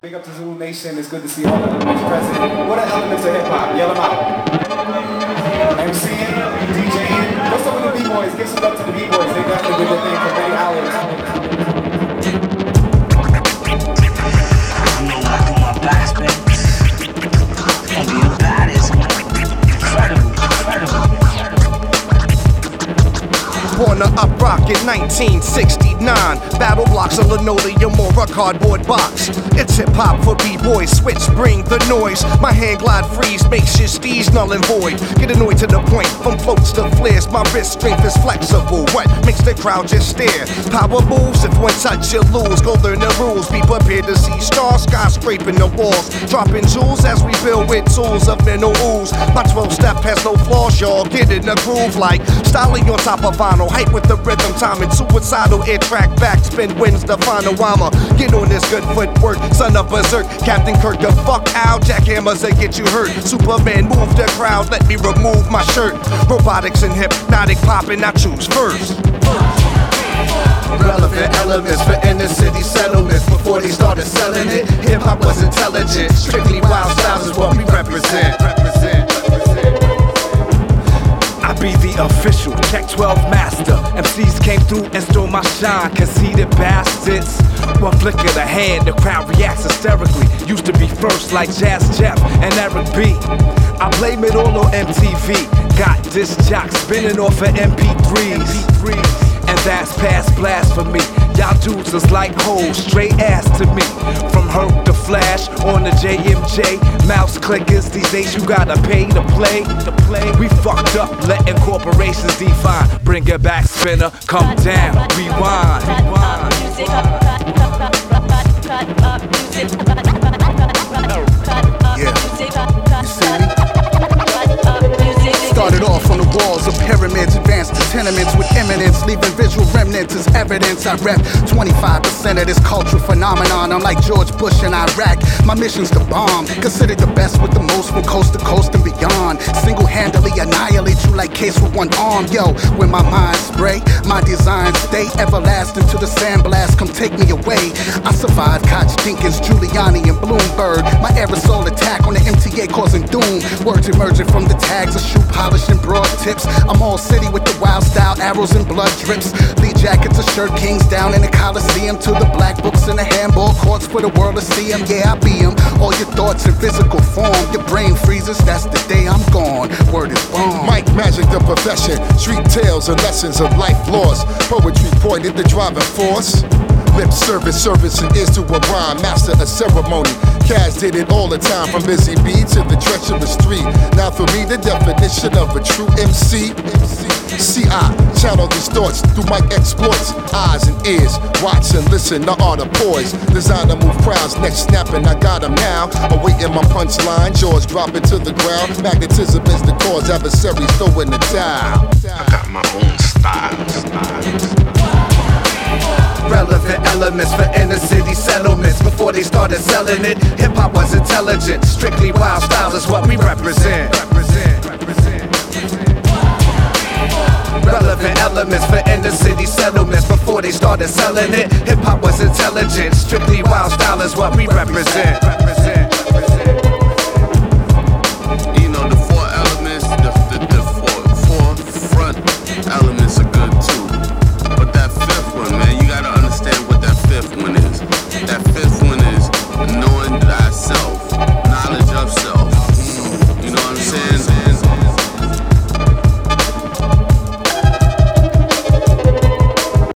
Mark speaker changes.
Speaker 1: Big up to Zulu Nation. It's good to see all the elements present. What are elements of hip hop? Yell them out. MCing, DJing. What's up with the B-boys? Give some love to the B-boys. They definitely did their thing for many hours.
Speaker 2: You know I do my best, baby. Can't be the baddest. Incredible.
Speaker 3: Born to up rock in 1969. Battle blocks, a linoleum or a cardboard box. It's hip hop for b-boys, switch, bring the noise. My hand glide freeze, makes your steez null and void. Get annoyed to the point, from floats to flares. My wrist strength is flexible. What makes the crowd just stare? Power moves, if one touch you lose. Go learn the rules, be prepared to see stars, skyscraping the walls. Dropping jewels as we build with tools of mental ooze. My 12-step has no flaws, y'all. Get in the groove like styling on top of vinyl. Hype with the rhythm, time and suicidal air track backspin wins the final. I'ma get on this good footwork, son of berserk. Captain Kirk, the fuck out, jackhammers that get you hurt. Superman, move the crowd, let me remove my shirt. Robotics and hypnotic popping, I choose first. Relevant elements for inner city settlements. Before they started selling it, hip hop was intelligent. Strictly wild styles is what we represent. I be the official Tech 12 master. MCs came through and stole my shine. Conceited bastards. One flick of the hand, the crowd reacts hysterically. Used to be first like Jazz Jeff and Eric B. I blame it all on MTV. Got disc jocks spinning off of MP3s. And that's past blasphemy. Y'all dudes is like hoes, straight ass to me. From Herc to Flash on the JMJ. Mouse clickers, these days you gotta pay to play. We fucked up, letting corporations define. Bring it back, spinner, come down, rewind. Yeah, you see me? Started off on the walls of pyramids, advanced to tenements with eminence, leaving visual remnants as evidence. I rep 25% of this cultural phenomenon. I'm like George Bush in Iraq. My mission's to bomb, considered the best with the most from coast to coast and beyond. Single-handedly annihilate you like Case with one arm. Yo, when my mind spray, my designs stay everlasting to the sandblast. Come take me away. I survived Koch, Dinkins, Giuliani, and Bloomberg. My aerosol attack on the MTA causing doom. Words emerging from the tags of shoe polished and broad tips. I'm all city with the wild style, arrows and blood drips. Lee jackets of shirt kings down in the Coliseum. To the black books in the handball courts for the world to see them. Yeah, I be them. All your thoughts in physical form. Your brain freezes, that's the day I'm gone. Word is born.
Speaker 4: Mike Magic, the profession. Street tales and lessons of life lost. Poetry pointed the driving force. Lip service and ears to a rhyme. Master a ceremony. Kaz did it all the time, from Busy Bee to the treacherous street. Now for me, the definition of a true MC. See, I channel these thoughts through my exploits. Eyes and ears, watch and listen, the art of poise. Designer move crowds, neck snapping, I got them now. Awaiting my punchline, jaws dropping to the ground. Magnetism is the cause, adversaries throwing the towel.
Speaker 5: I got my own style.
Speaker 3: Relevant elements for inner city settlements. Before they started selling it, hip hop was intelligent. Strictly wild styles is what we represent. Relevant elements for inner city settlements. Before they started selling it, hip hop was intelligent. Strictly wild style is what we represent.